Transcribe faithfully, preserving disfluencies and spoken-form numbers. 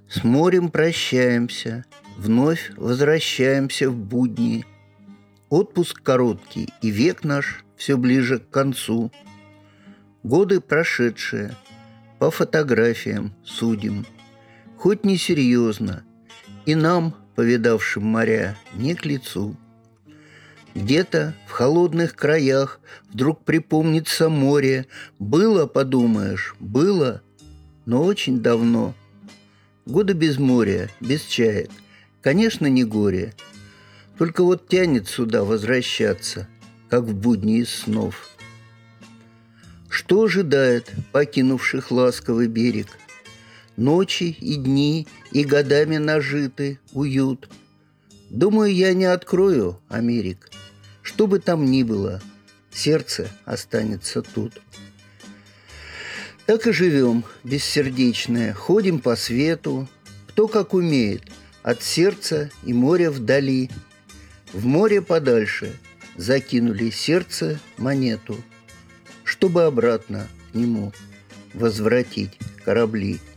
С морем прощаемся, вновь возвращаемся в будни. Отпуск короткий, и век наш все ближе к концу. Годы прошедшие по фотографиям судим. Хоть несерьезно, и нам, повидавшим моря, не к лицу. Где-то в холодных краях вдруг припомнится море. Было, подумаешь, было, но очень давно. Годы без моря, без чаек, конечно, не горе. Только вот тянет сюда возвращаться, как в будни из снов. Что ожидает покинувших ласковый берег? Ночи и дни, и годами нажитый уют. Думаю, я не открою Америк. Что бы там ни было, сердце останется тут. Так и живем, бессердечное, ходим по свету, кто как умеет, от сердца и моря вдали. В море подальше закинули сердце монету, чтобы обратно к нему возвратить корабли.